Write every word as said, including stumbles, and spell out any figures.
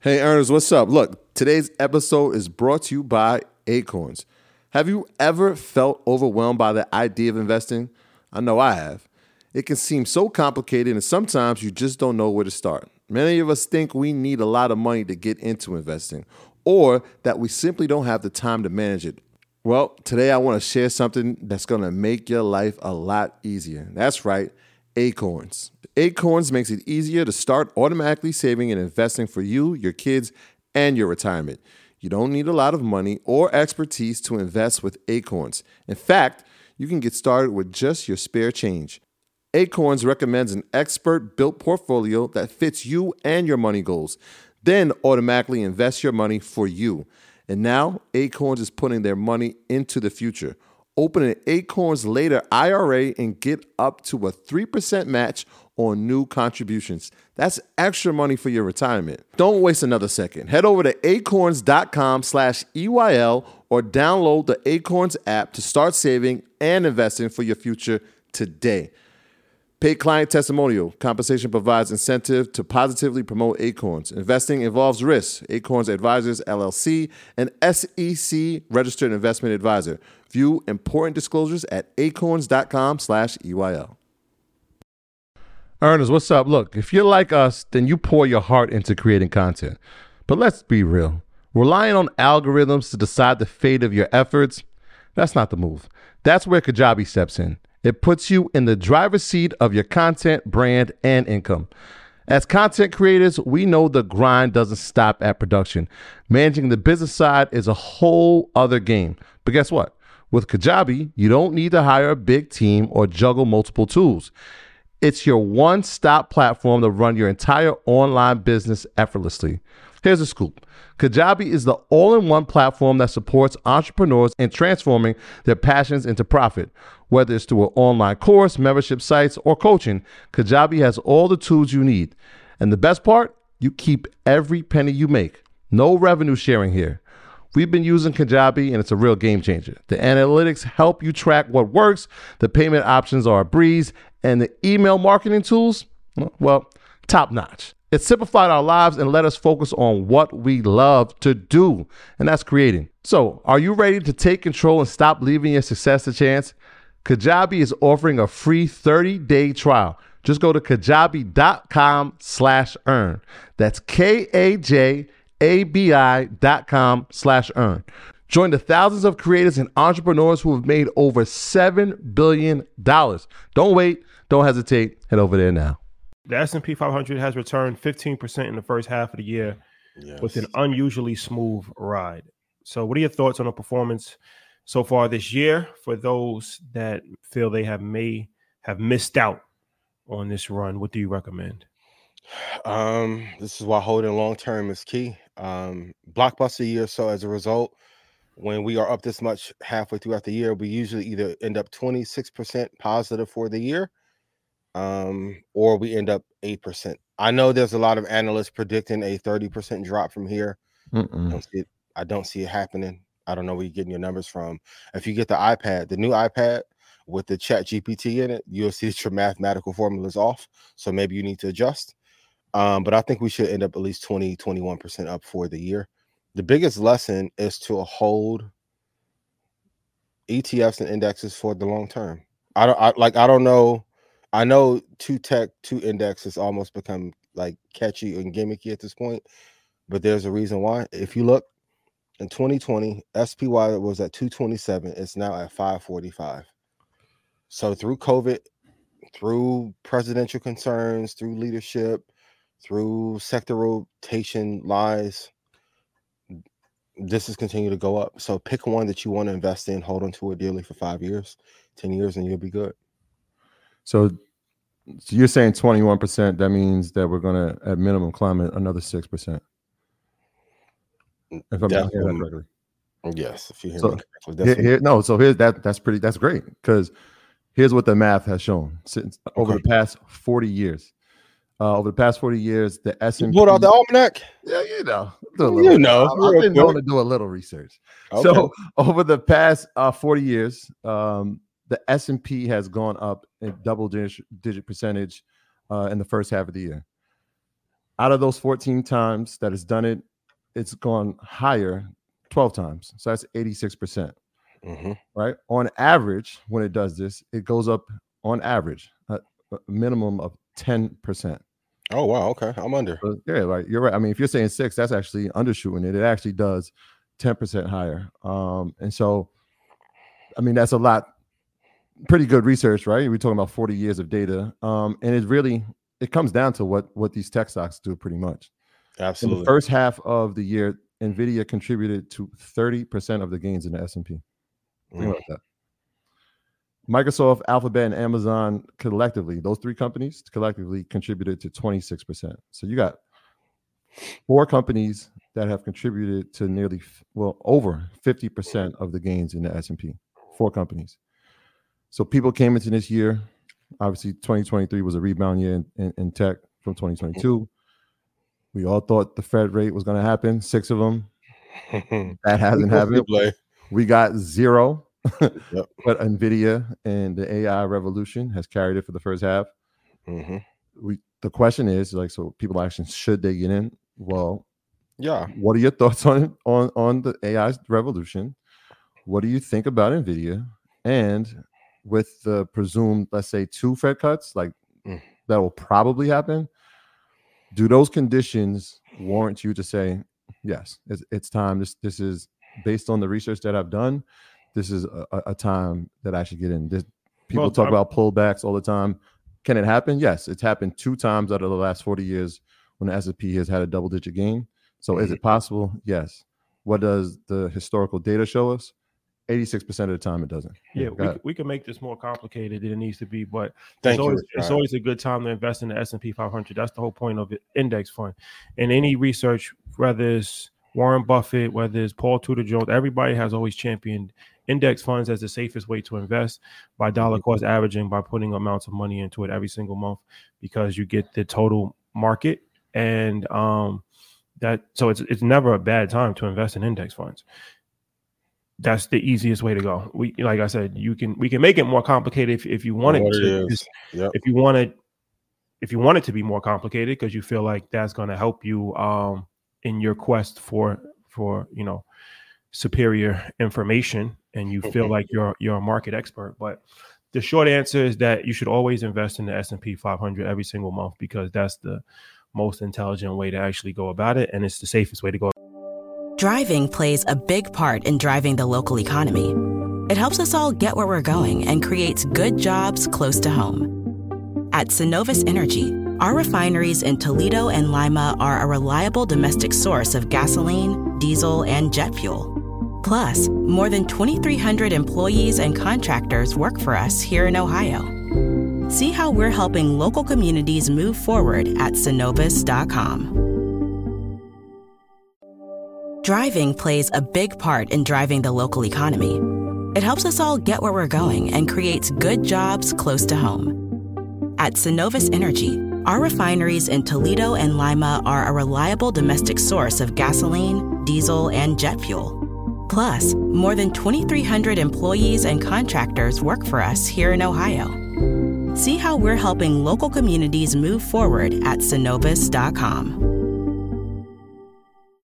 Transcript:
Hey, earners, what's up? Look, today's episode is brought to you by Acorns. Have you ever felt overwhelmed by the idea of investing? I know I have. It can seem so complicated, and sometimes you just don't know where to start. Many of us think we need a lot of money to get into investing, or that we simply don't have the time to manage it. Well, today I want to share something that's going to make your life a lot easier. That's right, Acorns. Acorns makes it easier to start automatically saving and investing for you, your kids, and your retirement. You don't need a lot of money or expertise to invest with Acorns. In fact, you can get started with just your spare change. Acorns recommends an expert-built portfolio that fits you and your money goals, then automatically invest your money for you. And now, Acorns is putting their money into the future. Open an Acorns Later I R A and get up to a three percent match on new contributions. That's extra money for your retirement. Don't waste another second. Head over to acorns.com slash EYL or download the Acorns app to start saving and investing for your future today. Paid client testimonial. Compensation provides incentive to positively promote Acorns. Investing involves risk. Acorns Advisors, L L C, an S E C registered investment advisor. View important disclosures at acorns.com slash EYL. Earners, what's up? Look, if you're like us, then you pour your heart into creating content. But let's be real. Relying on algorithms to decide the fate of your efforts, that's not the move. That's where Kajabi steps in. It puts you in the driver's seat of your content, brand, and income. As content creators, we know the grind doesn't stop at production. Managing the business side is a whole other game. But guess what? With Kajabi, you don't need to hire a big team or juggle multiple tools. It's your one-stop platform to run your entire online business effortlessly. Here's a scoop. Kajabi is the all-in-one platform that supports entrepreneurs in transforming their passions into profit. Whether it's through an online course, membership sites, or coaching, Kajabi has all the tools you need. And the best part? You keep every penny you make. No revenue sharing here. We've been using Kajabi, and it's a real game changer. The analytics help you track what works, the payment options are a breeze, and the email marketing tools, well, top notch. It simplified our lives and let us focus on what we love to do, and that's creating. So, are you ready to take control and stop leaving your success to chance? Kajabi is offering a free thirty-day trial. Just go to kajabi.com slash earn. That's K-A-J-A-B-I dot com slash earn. Join the thousands of creators and entrepreneurs who have made over seven billion dollars. Don't wait. Don't hesitate. Head over there now. The S and P five hundred has returned fifteen percent in the first half of the year, yes, with an unusually smooth ride. So what are your thoughts on the performance so far this year for those that feel they have may have missed out on this run? What do you recommend? Um, this is why holding long term is key. Um, blockbuster year. So as a result, when we are up this much halfway throughout the year, we usually either end up twenty-six percent positive for the year, um, or we end up eight percent. I know there's a lot of analysts predicting a thirty percent drop from here. I don't see it, I don't see it happening. I don't know where you're getting your numbers from. If you get the iPad, the new iPad with the Chat G P T in it, you'll see that your mathematical formula is off. So maybe you need to adjust. Um, but I think we should end up at least twenty, twenty-one percent up for the year. The biggest lesson is to hold E T Fs and indexes for the long term. I don't I, like, I don't know. I know two tech, two indexes almost become like catchy and gimmicky at this point, but there's a reason why. If you look in twenty twenty, S P Y was at two twenty-seven. It's now at five forty-five. So through COVID, through presidential concerns, through leadership, through sector rotation lies, this has continued to go up. So pick one that you want to invest in, hold on to it dearly for five years, ten years, and you'll be good. So, so you're saying twenty-one percent. That means that we're going to, at minimum, climb another six percent. If I'm not hearing that correctly. Yes, if you hear so, me correctly. Here, here, no, so here's that. That's pretty. That's great, because here's what the math has shown since okay. over the past forty years. Uh, over the past forty years, the S and P. You pulled out the almanac? Yeah, you know. Little, you know. I've, I've been known to do a little research. Okay. So over the past uh, forty years, um, the S and P has gone up in double digit, digit percentage uh, in the first half of the year. out of those fourteen times that it's done it, it's gone higher twelve times. So that's eighty-six percent. Mm-hmm. Right? On average, when it does this, it goes up on average a, a minimum of ten percent. Oh, wow. Okay. I'm under. So, yeah, right. You're right. I mean, if you're saying six, that's actually undershooting it. It actually does ten percent higher. Um, and so, I mean, that's a lot, pretty good research, right? We're talking about forty years of data. Um, and it really, it comes down to what, what these tech stocks do pretty much. Absolutely. In the first half of the year, NVIDIA contributed to thirty percent of the gains in the S and P. Think Mm. about that. Microsoft, Alphabet, and Amazon collectively, those three companies collectively contributed to twenty-six percent. So you got four companies that have contributed to nearly, well, over fifty percent of the gains in the S and P. Four companies. So people came into this year, obviously twenty twenty-three was a rebound year in, in, in tech from twenty twenty-two. We all thought the Fed rate was going to happen, six of them. That hasn't happened. We got zero. Yep. But NVIDIA and the A I revolution has carried it for the first half. Mm-hmm. We the question is like, so people actually, should they get in? Well, yeah. What are your thoughts on on on the A I revolution? What do you think about NVIDIA? And with the presumed, let's say, two Fed cuts, like mm. that will probably happen. Do those conditions warrant you to say, yes, it's, it's time. This this is based on the research that I've done. This is a, a time that I should get in. This, people well, talk I'm, about pullbacks all the time. Can it happen? Yes, it's happened two times out of the last forty years when the S and P has had a double-digit gain. So mm-hmm. is it possible? Yes. What does the historical data show us? eighty-six percent of the time it doesn't. Yeah, we, we can make this more complicated than it needs to be, but Thank it's, always, you, it's always a good time to invest in the S and P five hundred. That's the whole point of it, index fund. And any research, whether it's Warren Buffett, whether it's Paul Tudor Jones, everybody has always championed index funds as the safest way to invest by dollar cost averaging, by putting amounts of money into it every single month, because you get the total market. And um, that so it's it's never a bad time to invest in index funds. That's the easiest way to go. We, like I said, you can we can make it more complicated if, if you want it to. Yep. If you want it, if you want it to be more complicated, because you feel like that's going to help you um, in your quest for for you know superior information, and you feel like you're you're a market expert. But the short answer is that you should always invest in the S and P five hundred every single month, because that's the most intelligent way to actually go about it, and it's the safest way to go. Driving plays a big part in driving the local economy. It helps us all get where we're going and creates good jobs close to home. At Synovus Energy, our refineries in Toledo and Lima are a reliable domestic source of gasoline, diesel, and jet fuel. Plus, more than twenty-three hundred employees and contractors work for us here in Ohio. See how we're helping local communities move forward at Synovus dot com. Driving plays a big part in driving the local economy. It helps us all get where we're going and creates good jobs close to home. At Synovus Energy, our refineries in Toledo and Lima are a reliable domestic source of gasoline, diesel, and jet fuel. Plus, more than twenty-three hundred employees and contractors work for us here in Ohio. See how we're helping local communities move forward at Synovus dot com.